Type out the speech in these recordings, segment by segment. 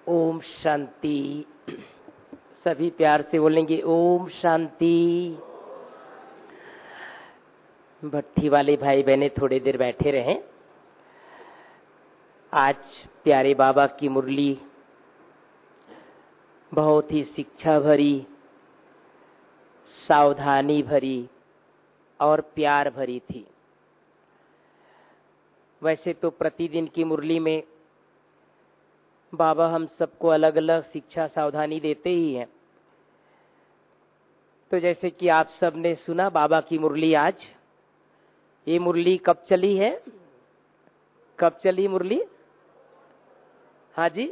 ओम शांति। सभी प्यार से बोलेंगे ओम शांति। भट्ठी वाले भाई बहने थोड़ी देर बैठे रहें। आज प्यारे बाबा की मुरली बहुत ही शिक्षा भरी, सावधानी भरी और प्यार भरी थी। वैसे तो प्रतिदिन की मुरली में बाबा हम सबको अलग अलग शिक्षा सावधानी देते ही हैं। तो जैसे कि आप सब ने सुना बाबा की मुरली, आज ये मुरली कब चली है? कब चली मुरली? हाँ जी,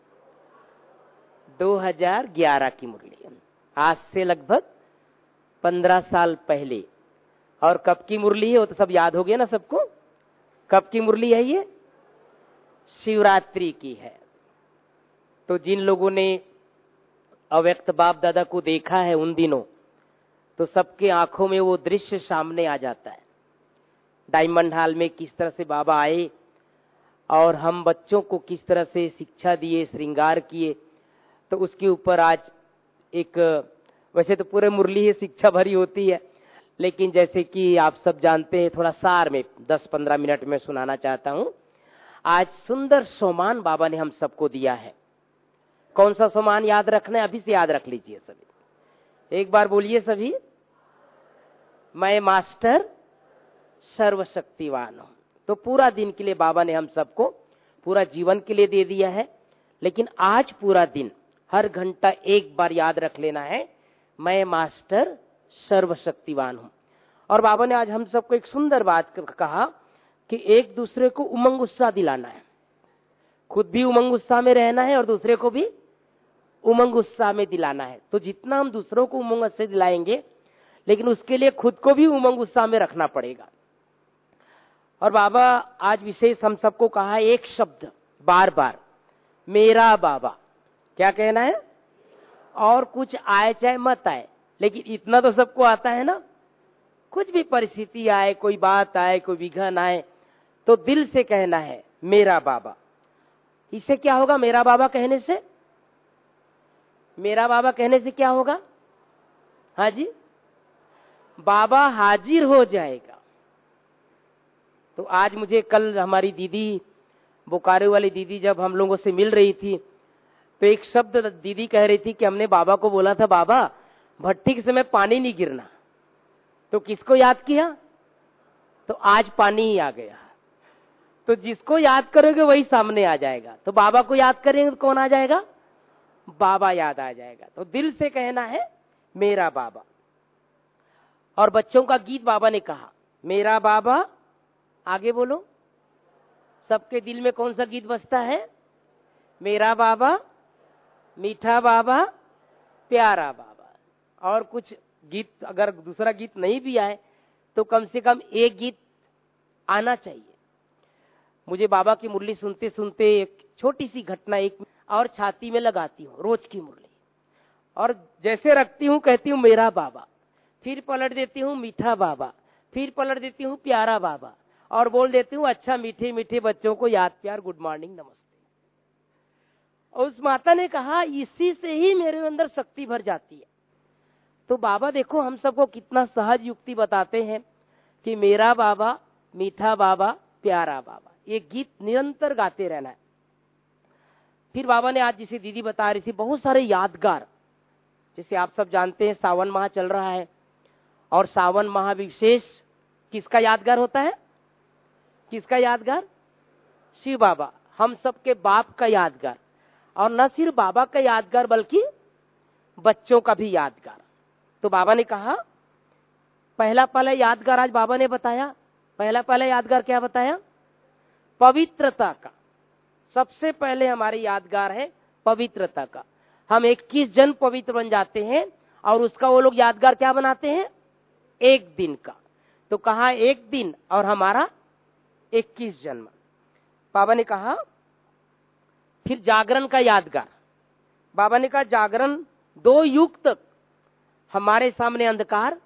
2011 की मुरली, आज से लगभग 15 साल पहले। और कब की मुरली है वो तो सब याद हो गया ना सबको। कब की मुरली है ये? शिवरात्रि की है। तो जिन लोगों ने अव्यक्त बाप दादा को देखा है उन दिनों, तो सबके आंखों में वो दृश्य सामने आ जाता है। डायमंड हॉल में किस तरह से बाबा आए और हम बच्चों को किस तरह से शिक्षा दिए, श्रृंगार किए। तो उसके ऊपर आज एक, वैसे तो पूरे मुरली ही शिक्षा भरी होती है, लेकिन जैसे कि आप सब जानते हैं थोड़ा सार में 10-15 मिनट में सुनाना चाहता हूं। आज सुंदर सोमान बाबा ने हम सबको दिया है। कौन सा सोमान याद रखना है? अभी से याद रख लीजिए सभी। एक बार बोलिए सभी, मैं मास्टर सर्वशक्तिवान हूं। तो पूरा दिन के लिए बाबा ने हम सबको पूरा जीवन के लिए दे दिया है, लेकिन आज पूरा दिन हर घंटा एक बार याद रख लेना है, मैं मास्टर सर्वशक्तिवान हूं। और बाबा ने आज हम सबको एक सुंदर बात कहा कि एक दूसरे को उमंग उत्साह दिलाना है। खुद भी उमंग उत्साह में रहना है और दूसरे को भी उमंग उत्साह में दिलाना है। तो जितना हम दूसरों को उमंग से दिलाएंगे, लेकिन उसके लिए खुद को भी उमंग उत्साह में रखना पड़ेगा। और बाबा आज विशेष हम सबको कहा एक शब्द बार बार, मेरा बाबा। क्या कहना है? और कुछ आए चाहे मत आए, लेकिन इतना तो सबको आता है ना। कुछ भी परिस्थिति आए, कोई बात आए, कोई विघन आए, तो दिल से कहना है मेरा बाबा। इससे क्या होगा? मेरा बाबा कहने से, मेरा बाबा कहने से क्या होगा? हाँ जी, बाबा हाजिर हो जाएगा। तो आज मुझे कल हमारी दीदी, बोकारो वाली दीदी जब हम लोगों से मिल रही थी, तो एक शब्द दीदी कह रही थी कि हमने बाबा को बोला था बाबा भट्टी के समय पानी नहीं गिरना। तो किसको याद किया? तो आज पानी ही आ गया। तो जिसको याद करोगे वही सामने आ जाएगा। तो बाबा को याद करेंगे तो कौन आ जाएगा? बाबा याद आ जाएगा। तो दिल से कहना है मेरा बाबा। और बच्चों का गीत बाबा ने कहा मेरा बाबा, आगे बोलो। सबके दिल में कौन सा गीत बजता है? मेरा बाबा, मीठा बाबा, प्यारा बाबा। और कुछ गीत, अगर दूसरा गीत नहीं भी आए तो कम से कम एक गीत आना चाहिए। मुझे बाबा की मुरली सुनते सुनते एक छोटी सी घटना एक और छाती में लगाती हूँ रोज की मुरली। और जैसे रखती हूँ कहती हूँ मेरा बाबा, फिर पलट देती हूँ मीठा बाबा, फिर पलट देती हूँ प्यारा बाबा, और बोल देती हूँ अच्छा मीठे मीठे बच्चों को याद प्यार, गुड मॉर्निंग, नमस्ते। और उस माता ने कहा इसी से ही मेरे अंदर शक्ति भर जाती है। तो बाबा देखो हम सबको कितना सहज युक्ति बताते हैं कि मेरा बाबा, मीठा बाबा, प्यारा बाबा, ये गीत निरंतर गाते रहना है। फिर बाबा ने आज जिसे दीदी बता रही थी बहुत सारे यादगार, जैसे आप सब जानते हैं सावन माह चल रहा है, और सावन माह विशेष किसका यादगार होता है? किसका यादगार? शिव बाबा, हम सबके बाप का यादगार। और न सिर्फ बाबा का यादगार बल्कि बच्चों का भी यादगार। तो बाबा ने कहा पहला यादगार आज बाबा ने बताया। पहला यादगार क्या बताया? पवित्रता का। सबसे पहले हमारे यादगार है पवित्रता का। हम 21 जन पवित्र बन जाते हैं और उसका वो लोग यादगार क्या बनाते हैं? एक दिन का। तो कहा एक दिन और हमारा 21 जन्म। बाबा ने कहा फिर जागरण का यादगार। बाबा ने कहा जागरण 2 युग तक हमारे सामने अंधकार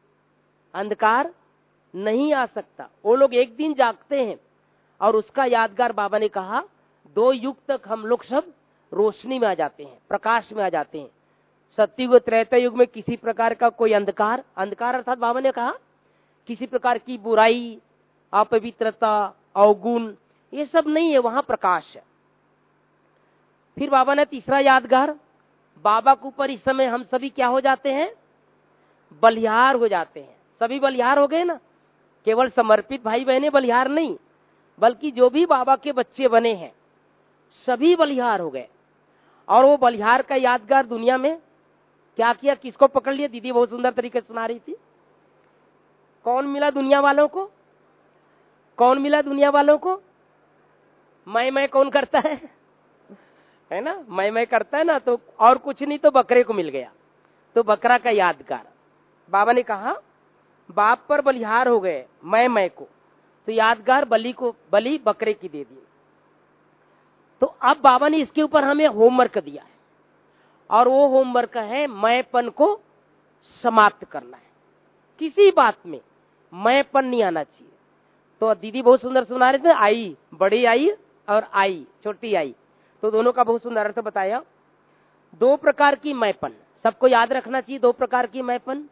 नहीं आ सकता। वो लोग एक दिन जागते हैं और उसका यादगार बाबा ने कहा 2 युग तक हम लोग सब रोशनी में आ जाते हैं, प्रकाश में आ जाते हैं। सतयुग त्रेता युग में किसी प्रकार का कोई अंधकार, अंधकार अर्थात बाबा ने कहा किसी प्रकार की बुराई, अपवित्रता, अवगुण, ये सब नहीं है, वहां प्रकाश है। फिर बाबा ने तीसरा यादगार, बाबा के ऊपर इस समय हम सभी क्या हो जाते हैं, बलिहार हो जाते हैं। सभी बलिहार हो गए ना, केवल समर्पित भाई बहने बलिहार नहीं, बल्कि जो भी बाबा के बच्चे बने हैं सभी बलिहार हो गए। और वो बलिहार का यादगार दुनिया में क्या किया, किसको पकड़ लिया? दीदी बहुत सुंदर तरीके से सुना रही थी। कौन मिला दुनिया वालों को? कौन मिला दुनिया वालों को? मैं कौन करता है ना, मैं करता है ना, तो और कुछ नहीं तो बकरे को मिल गया। तो बकरा का यादगार बाबा ने कहा बाप पर बलिहार हो गए मैं को, तो यादगार बलि बकरे की दे दी। तो अब बाबा ने इसके ऊपर हमें होमवर्क दिया है, और वो होमवर्क है मैंपन को समाप्त करना है। किसी बात में मैंपन नहीं आना चाहिए। तो दीदी बहुत सुंदर सुना रहे थे, आई, बड़ी आई और आई, छोटी आई, तो दोनों का बहुत सुंदर अर्थ बताया। दो प्रकार की मैंपन सबको याद रखना चाहिए, दो प्रकार की मैंपन।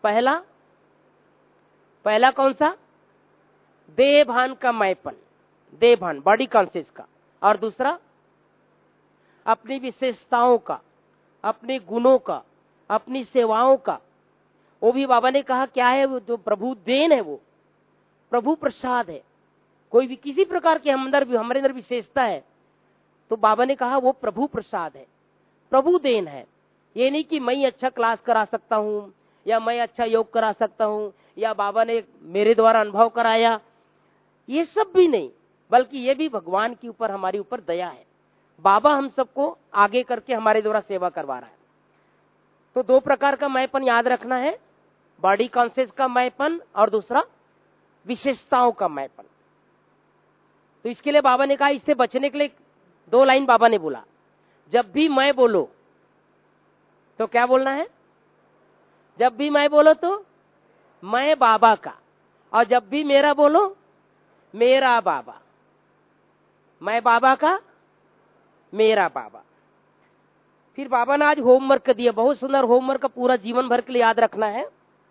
पहला कौन सा? देह भान का मैंपन, देह भान, बॉडी कॉन्शियस का। और दूसरा अपनी विशेषताओं का, अपने गुणों का, अपनी सेवाओं का। वो भी बाबा ने कहा क्या है, वो जो प्रभु देन है, वो प्रभु प्रसाद है। कोई भी किसी प्रकार के हमारे अंदर विशेषता है तो बाबा ने कहा वो प्रभु प्रसाद है, प्रभु देन है। ये नहीं कि मैं अच्छा क्लास करा सकता हूं, या मैं अच्छा योग करा सकता हूं, या बाबा ने मेरे द्वारा अनुभव कराया, ये सब भी नहीं, बल्कि ये भी भगवान के ऊपर, हमारे ऊपर दया है। बाबा हम सबको आगे करके हमारे द्वारा सेवा करवा रहा है। तो दो प्रकार का मैंपन याद रखना है, बॉडी कॉन्शियस का मैंपन और दूसरा विशेषताओं का मैंपन। तो इसके लिए बाबा ने कहा, इससे बचने के लिए दो लाइन बाबा ने बोला, जब भी मैं बोलो तो क्या बोलना है? जब भी मैं बोलो तो मैं बाबा का, और जब भी मेरा बोलो मेरा बाबा। मैं बाबा का, मेरा बाबा। फिर बाबा ने आज होमवर्क दिया, बहुत सुंदर होमवर्क, पूरा जीवन भर के लिए याद रखना है।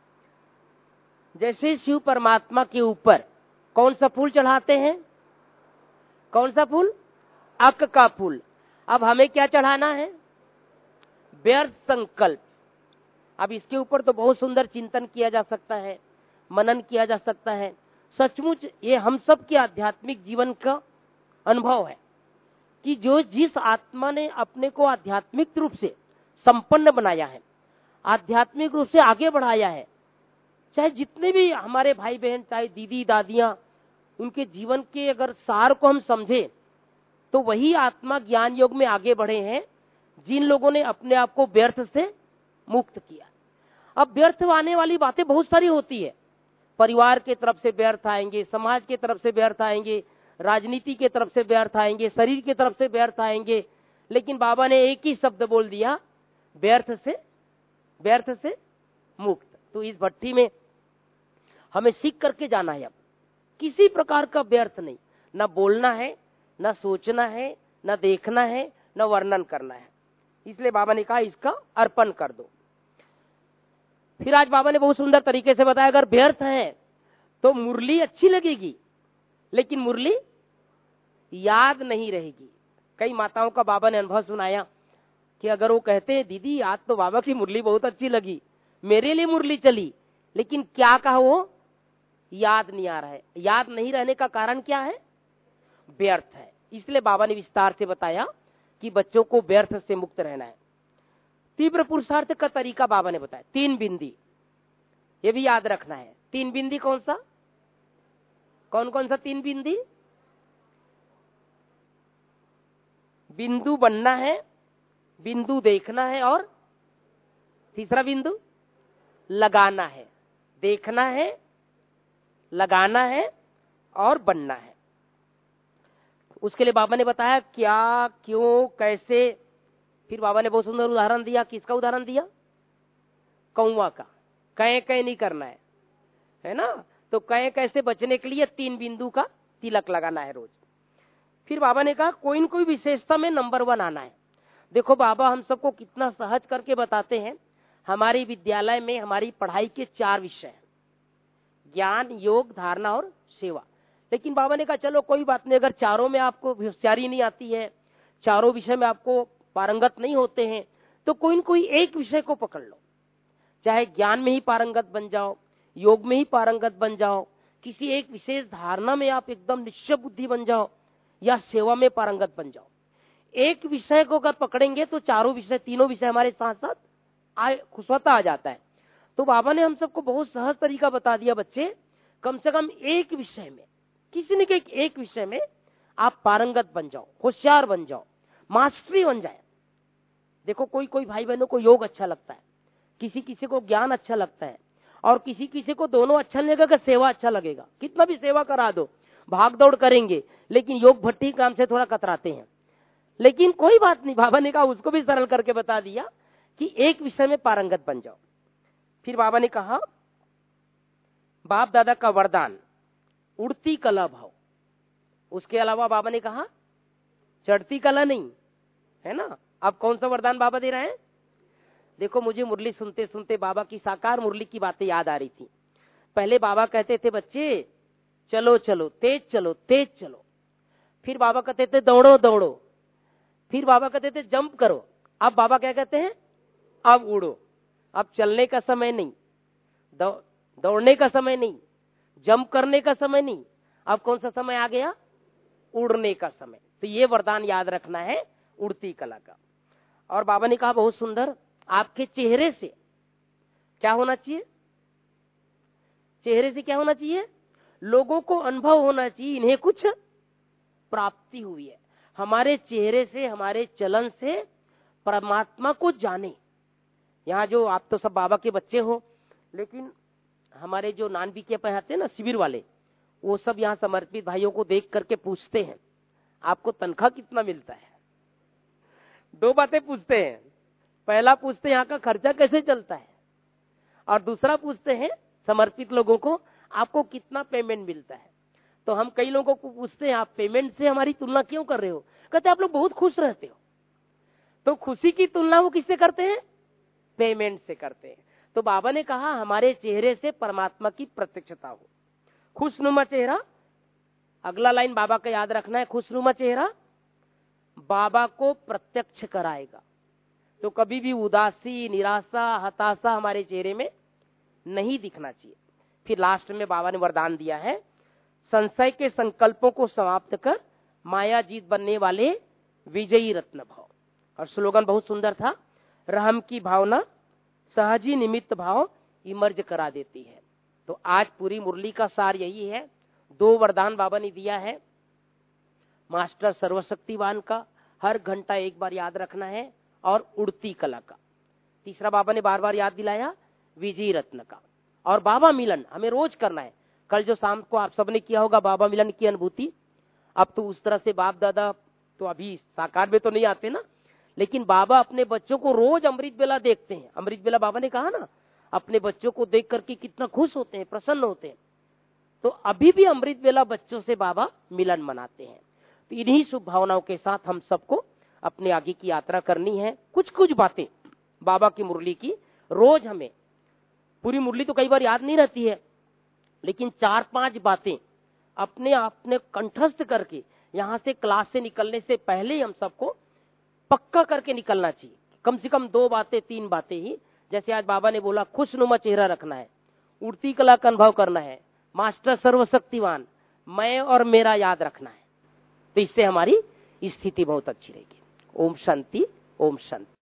जैसे शिव परमात्मा के ऊपर कौन सा फूल चढ़ाते हैं? कौन सा फूल? अक का फूल। अब हमें क्या चढ़ाना है? व्यर्थ संकल्प। अब इसके ऊपर तो बहुत सुंदर चिंतन किया जा सकता है, मनन किया जा सकता है। सचमुच ये हम सब के आध्यात्मिक जीवन का अनुभव है कि जो जिस आत्मा ने अपने को आध्यात्मिक रूप से संपन्न बनाया है, आध्यात्मिक रूप से आगे बढ़ाया है, चाहे जितने भी हमारे भाई बहन, चाहे दीदी दादियां, उनके जीवन के अगर सार को हम समझे तो वही आत्मा ज्ञान योग में आगे बढ़े हैं जिन लोगों ने अपने आप को व्यर्थ से मुक्त किया। अब व्यर्थ आने वाली बातें बहुत सारी होती है, परिवार के तरफ से व्यर्थ आएंगे, समाज के तरफ से व्यर्थ आएंगे, राजनीति के तरफ से व्यर्थ आएंगे, शरीर के तरफ से व्यर्थ आएंगे। लेकिन बाबा ने एक ही शब्द बोल दिया, व्यर्थ से मुक्त। तो इस भट्टी में हमें सीख करके जाना है। अब किसी प्रकार का व्यर्थ नहीं, ना बोलना है, ना सोचना है, ना देखना है, ना वर्णन करना है। इसलिए बाबा ने कहा इसका अर्पण कर दो। फिर आज बाबा ने बहुत सुंदर तरीके से बताया, अगर व्यर्थ है तो मुरली अच्छी लगेगी लेकिन मुरली याद नहीं रहेगी। कई माताओं का बाबा ने अनुभव सुनाया कि अगर वो कहते हैं दीदी आज तो बाबा की मुरली बहुत अच्छी लगी, मेरे लिए मुरली चली, लेकिन क्या कहा वो याद नहीं आ रहा है। याद नहीं रहने का कारण क्या है? व्यर्थ है। इसलिए बाबा ने विस्तार से बताया कि बच्चों को व्यर्थ से मुक्त रहना है। तीव्र पुरुषार्थ का तरीका बाबा ने बताया, 3 बिंदी, ये भी याद रखना है। 3 बिंदी कौन सा? कौन कौन सा 3 बिंदी? बिंदु बनना है, बिंदु देखना है, और तीसरा बिंदु लगाना है। देखना है, लगाना है और बनना है। उसके लिए बाबा ने बताया क्या, क्यों, कैसे। फिर बाबा ने बहुत सुंदर उदाहरण दिया। किसका उदाहरण दिया? कौवा का। कै नहीं करना है ना? तो कैसे बचने के लिए 3 बिंदु का तिलक लगाना है रोज। फिर बाबा ने कहा कोई न कोई विशेषता में नंबर 1 आना है। देखो बाबा हम सबको कितना सहज करके बताते हैं। हमारे विद्यालय में हमारी पढ़ाई के 4 विषय हैं, ज्ञान, योग, धारणा और सेवा। लेकिन बाबा ने कहा चलो कोई बात नहीं, अगर चारों में आपको होशियारी नहीं आती है, चारों विषय में आपको पारंगत नहीं होते हैं, तो कोई न कोई एक विषय को पकड़ लो। चाहे ज्ञान में ही पारंगत बन जाओ, योग में ही पारंगत बन जाओ, किसी एक विशेष धारणा में आप एकदम निश्चय बुद्धि बन जाओ, या सेवा में पारंगत बन जाओ। एक विषय को अगर पकड़ेंगे तो चारों विषय, तीनों विषय हमारे साथ साथ खुशवता आ जाता है। तो बाबा ने हम सबको बहुत सहज तरीका बता दिया, बच्चे कम से कम एक विषय में, किसी न किसी एक विषय में आप पारंगत बन जाओ, होशियार बन जाओ, मास्टरी बन जाए। देखो कोई कोई भाई बहनों को योग अच्छा लगता है, किसी किसी को ज्ञान अच्छा लगता है, और किसी किसी को दोनों अच्छा नहीं लगेगा, सेवा अच्छा लगेगा। कितना भी सेवा करा दो, भाग दौड़ करेंगे, लेकिन योग भट्टी काम से थोड़ा कतराते हैं। लेकिन कोई बात नहीं, बाबा ने कहा उसको भी सरल करके बता दिया कि एक विषय में पारंगत बन जाओ। फिर बाबा ने कहा बाप दादा का वरदान उड़ती कला भाव। उसके अलावा बाबा ने कहा चढ़ती कला नहीं, है ना। अब कौन सा वरदान बाबा दे रहे हैं? देखो मुझे मुरली सुनते सुनते बाबा की साकार मुरली की बातें याद आ रही थी। पहले बाबा कहते थे बच्चे चलो चलो, तेज चलो, तेज चलो। फिर बाबा कहते थे दौड़ो दौड़ो। फिर बाबा कहते थे जंप करो। अब बाबा क्या कहते हैं? अब उड़ो। अब चलने का समय नहीं, दौड़ने का समय नहीं, जंप करने का समय नहीं, अब कौन सा समय आ गया? उड़ने का समय। तो ये वरदान याद रखना है उड़ती कला का। और बाबा ने कहा बहुत सुंदर, आपके चेहरे से क्या होना चाहिए? चेहरे से क्या होना चाहिए? लोगों को अनुभव होना चाहिए इन्हें कुछ प्राप्ति हुई है। हमारे चेहरे से, हमारे चलन से परमात्मा को जाने। यहाँ जो आप तो सब बाबा के बच्चे हो, लेकिन हमारे जो नानबी के पढ़ाते हैं ना शिविर वाले, वो सब यहाँ समर्पित भाइयों को देख करके पूछते हैं आपको तनख्वाह कितना मिलता है। 2 बातें पूछते हैं। पहला पूछते हैं यहाँ का खर्चा कैसे चलता है, और दूसरा पूछते हैं समर्पित लोगों को आपको कितना पेमेंट मिलता है। तो हम कई लोगों को पूछते हैं आप पेमेंट से हमारी तुलना क्यों कर रहे हो? कहते आप लोग बहुत खुश रहते हो। तो खुशी की तुलना वो किससे करते हैं? पेमेंट से करते हैं। तो बाबा ने कहा हमारे चेहरे से परमात्मा की प्रत्यक्षता हो। खुशनुमा चेहरा, अगला लाइन बाबा का याद रखना है, खुशनुमा चेहरा बाबा को प्रत्यक्ष कराएगा। तो कभी भी उदासी, निराशा, हताशा हमारे चेहरे में नहीं दिखना चाहिए। फिर लास्ट में बाबा ने वरदान दिया है, संशय के संकल्पों को समाप्त कर माया जीत बनने वाले विजयी रत्न भाव। और स्लोगन बहुत सुंदर था, रहम की भावना सहजी निमित्त भाव इमर्ज करा देती है। तो आज पूरी मुरली का सार यही है। 2 वरदान बाबा ने दिया है, मास्टर सर्वशक्तिवान का हर घंटा एक बार याद रखना है, और उड़ती कला का। तीसरा बाबा ने बार बार याद दिलाया विजयी रत्न का। और बाबा मिलन हमें रोज करना है। कल जो शाम को आप सबने किया होगा बाबा मिलन की अनुभूति, अब तो उस तरह से बाप दादा तो अभी साकार में तो नहीं आते ना, लेकिन बाबा अपने बच्चों को रोज अमृत बेला देखते हैं। अमृत बेला बाबा ने कहा ना, अपने बच्चों को देख करके कितना खुश होते हैं, प्रसन्न होते हैं। तो अभी भी अमृत बेला बच्चों से बाबा मिलन मनाते हैं। तो इन्हीं शुभ भावनाओं के साथ हम सबको अपने आगे की यात्रा करनी है। कुछ कुछ बातें बाबा की मुरली की रोज, हमें पूरी मुरली तो कई बार याद नहीं रहती है, लेकिन 4-5 बातें अपने आप ने कंठस्थ करके यहां से क्लास से निकलने से पहले हम सबको पक्का करके निकलना चाहिए। कम से कम 2 बातें, 3 बातें ही। जैसे आज बाबा ने बोला खुशनुमा चेहरा रखना है, उड़ती कला का अनुभव करना है, मास्टर सर्वशक्तिवान, मैं और मेरा याद रखना है। तो इससे हमारी स्थिति बहुत अच्छी रहेगी। ओम शांति, ओम शांति।